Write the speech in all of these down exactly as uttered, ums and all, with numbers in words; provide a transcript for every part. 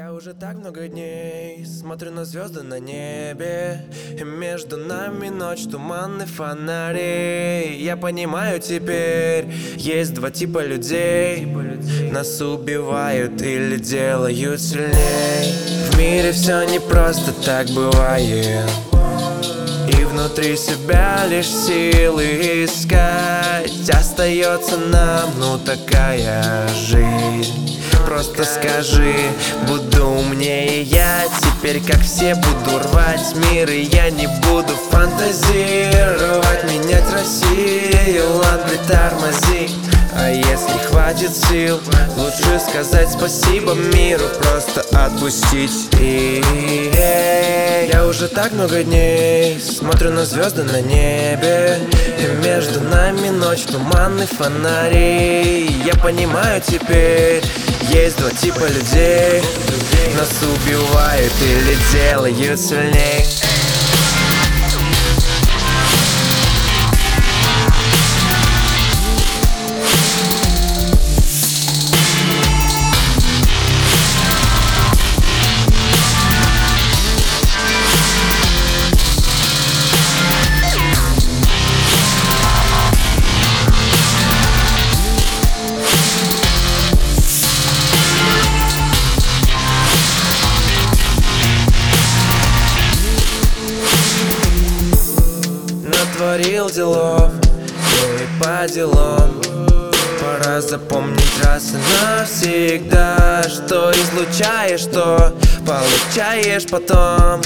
Я уже так много дней смотрю на звезды на небе, и между нами ночь, туманный фонарей. Я понимаю теперь, есть два типа людей: нас убивают или делают сильней. В мире все не просто так бывает, и внутри себя лишь силы искать. Остается нам, ну такая жизнь. Просто скажи, буду умнее я. Теперь как все буду рвать мир, и я не буду фантазировать, менять Россию. Ладно, притормози, а если хватит сил, лучше сказать спасибо миру, просто отпустить. И я уже так много дней смотрю на звезды на небе, и между нами ночь, туманный фонарей. Я понимаю теперь, есть два типа людей: нас убивают или делают сильней. Натворил делов, ну и по делам. Пора запомнить раз и навсегда, что излучаешь, что получаешь потом.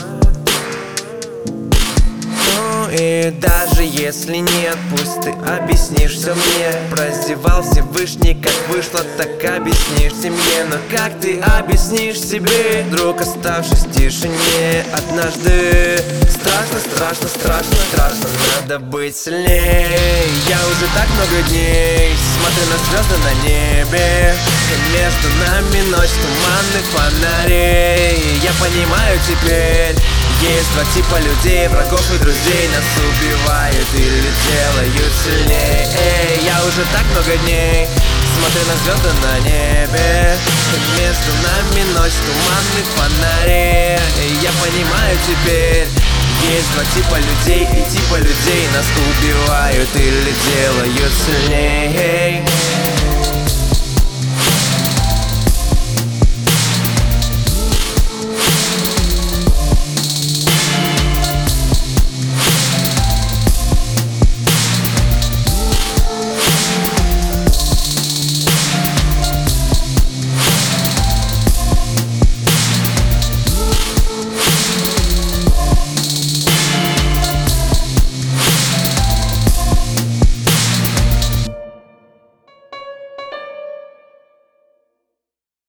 Ну и даже если нет, пусть ты объяснишь все мне. Прозевал Всевышний, как вышло, так объяснишь семье. Но как ты объяснишь себе, друг, оставшись в тишине однажды? Страшно, страшно, страшно, страшно, надо быть сильнее. Я уже так много дней смотрю на звезды на небе, и между нами ночь, туманных фонарей. Я понимаю теперь, есть два типа людей: врагов и друзей. Нас убивают или делают сильнее. Эй, я уже так много дней смотрю на звезды на небе, и между нами ночь, туманных фонарей. Я понимаю теперь, есть два типа людей, и типа людей. Нас убивают или делают сильнее.